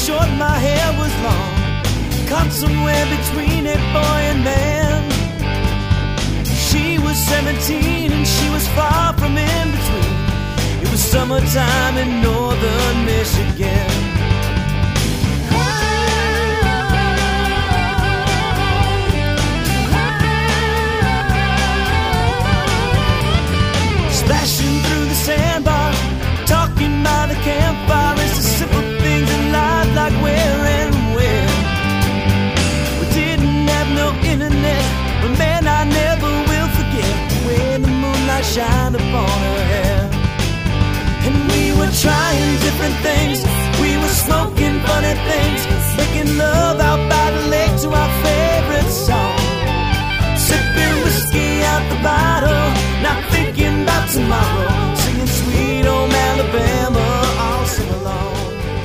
short, my hair was long, caught somewhere between a boy and man. She was 17 and she was far from in between. It was summertime in northern Michigan. Splashing through the sandbar, talking by the campfire. It's the simple things in life, like where and when. We didn't have no internet, but man, I never will forget when the moonlight shined upon her hair. And we were trying different things, we were smoking funny things, making love out by the lake to our favorite song. Sipping whiskey out the bottle, not thinking about tomorrow, singing sweet home Alabama all summer long.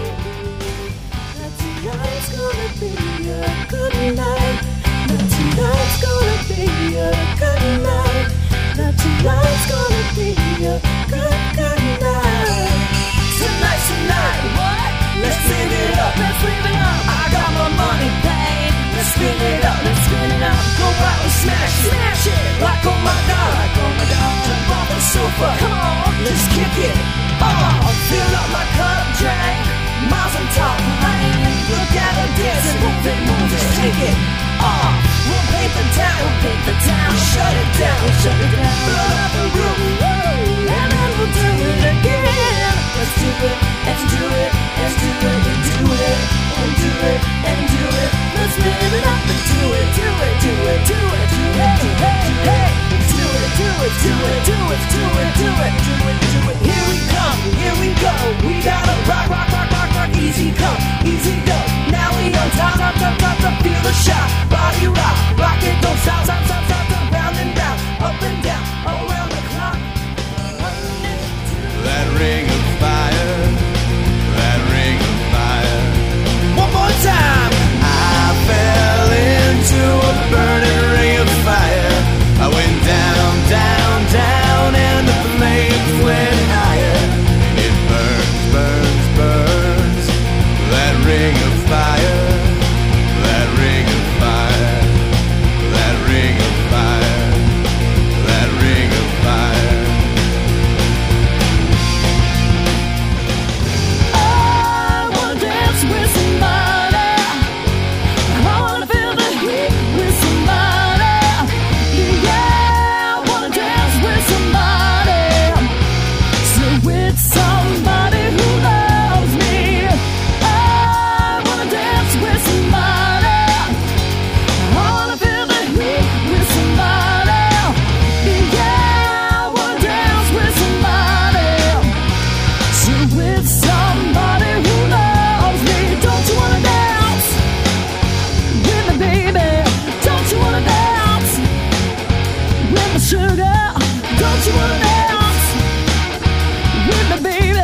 Tonight's gonna be a good night. Tonight's gonna be a good night. Tonight's gonna be a good night. Tonight's the night. What? Let's live it up. Let's live it up. I got my money, babe. Let's spin it up. Let's spin it up. Go out and smash it. Smash it. Like oh my god. Like oh my god. Jump off the sofa. Come on. Let's kick it. Fill up my cup, drink. Miles on top. Look at her dancing. Move it, move it. Take it off. We'll paint the town. We'll paint the town. Shut it down. We'll shut it down. Blow up the roof. And then we'll do it again. Let's do it. Let's do it. Let's do it. And do it. And do it. And do it. Let's live it up and do it. Do it. Do it. Do it. Do it. Hey. Do it. Do it. Do it. Do it. Do it. Do it. Do it. Do it. Here we come. Here we go. We gotta rock, rock, rock, rock, rock. Easy come, easy go. Now we on top, top, top, top, top. Feel the shot. Body rock, rock it, don't stop, stop, stop, stop, stop. Round and round, up and down, around the clock. That ring of fire, that ring of fire. One more time. I fell into a burning ring of fire. I went down, down, down, and the flames went higher. It burns, burns, burns. That ring of fire, that ring of fire, that ring of fire, that ring of fire. I wanna dance with somebody. I wanna feel the heat with somebody. Yeah, I wanna dance with somebody. So with somebody who loves me. I wanna dance with somebody. I wanna feel the heat with somebody. Yeah, I wanna dance with somebody. So with somebody who loves me. Don't you wanna dance with me, baby? Don't you wanna dance with my sugar? Don't you wanna dance with me, baby?